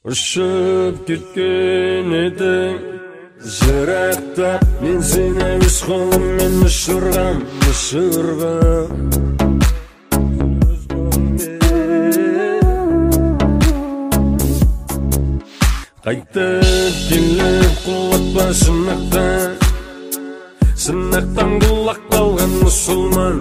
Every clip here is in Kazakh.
Ұршып кеткен едің жырақта, мен сені өз қолыммен ұшырғам. Қайтып келіп құлатпа сынақтан құлақ қалған мұсылман.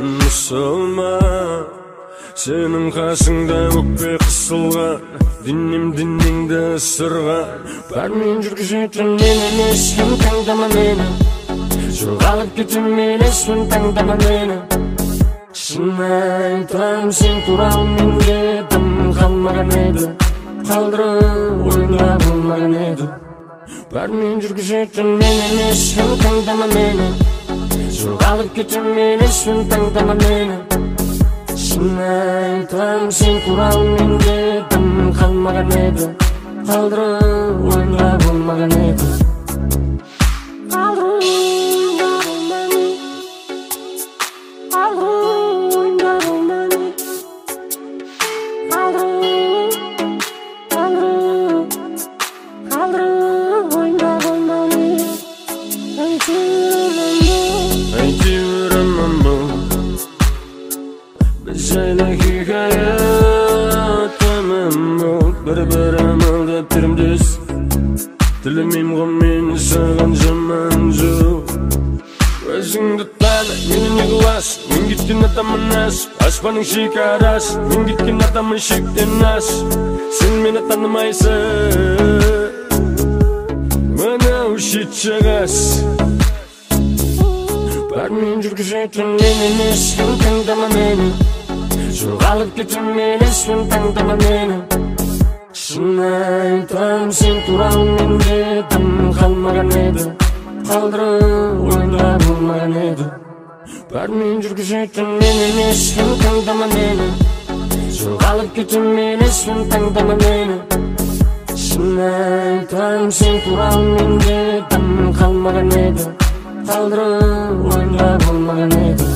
Сенің қасыңда өкпе қысылған, дініңді ысырған. Бәрмен жүргізетін мен емеспін, таңдама мені. Жоғалып кетем емеспін, таңдама мені. Шын айтам, сен туралы менде дым қалмаған еді, қалдырып ойыңда болмаған еді. Бәрмен жүргізетін мен емеспін, таңдама мені. Жоғалып кетем емеспін, таңдама мені. Шын айтам, сен туралы менде дым қалмаған еді, қалдырып ойыңда болмаған еді. Жайлы хикаят өмім, бір-бірім алдап терімдес. Тілімейм ғой мені саған жаман жоқ. Өзіңді таны, мені не қылас? Мен кеткен адамын ас, аспанның шекарасы. Мен кеткен адамын шектен ас. Сен мені танымайсың, мынау шет жағас. Бәрмен жүргізетін мен емеспін, таңдама мені. Жоғалып кетем емеспін, таңдама мені. Шын айтам, сен туралы менде дым қалмаған еді, қалдырып ойыңда болмаған еді. Бәрмен жүргізетін мен емеспін, таңдама мені. Жоғалып кетем емеспін, таңдама мені. Шын айтам, сен туралы менде дым қалмаған еді, қалдырып ойыңда болмаған еді.